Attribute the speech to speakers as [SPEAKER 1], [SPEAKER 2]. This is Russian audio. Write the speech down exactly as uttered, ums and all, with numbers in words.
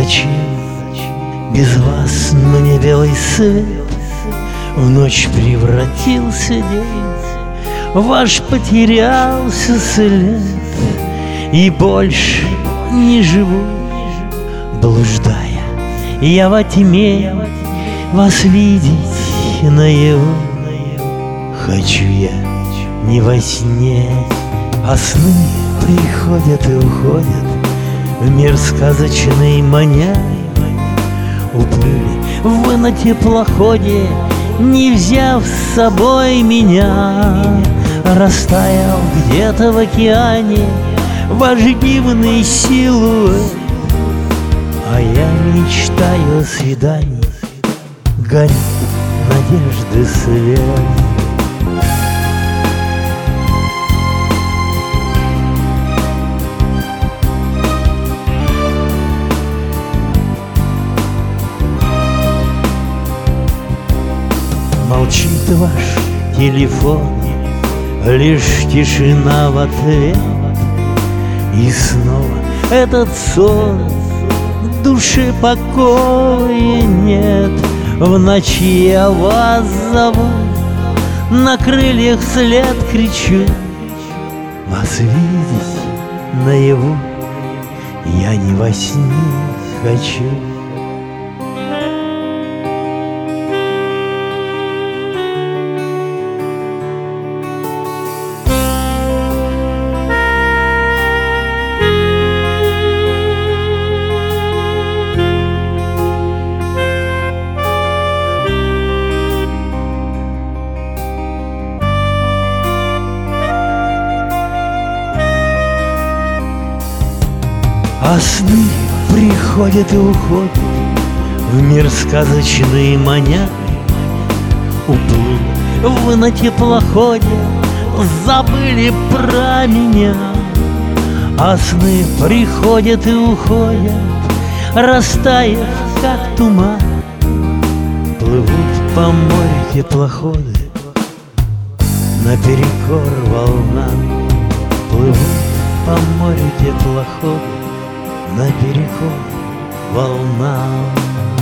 [SPEAKER 1] Зачем без вас мне белый свет в ночь превратился день, ваш потерялся след, и больше не живу, блуждая я во тьме, вас видеть наяву. Хочу я не во сне, а сны приходят и уходят в мир сказочный маня. Уплыли вы на теплоходе, не взяв с собой меня. Растаял где-то в океане ваш дивный силуэт, а я мечтаю о свидании, горит надежды свет. Молчит ваш телефон, лишь тишина в ответ. И снова этот сон, в душе покоя нет. В ночи я вас зову, на крыльях вслед кричу. Вас видеть наяву я не во сне хочу. А сны приходят и уходят в мир сказочный маня. Уплыли вы на теплоходе, забыли про меня. А сны приходят и уходят, растаяв, как туман. Плывут по морю теплоходы наперекор волнам. Плывут по морю теплоходы наперекор волнам.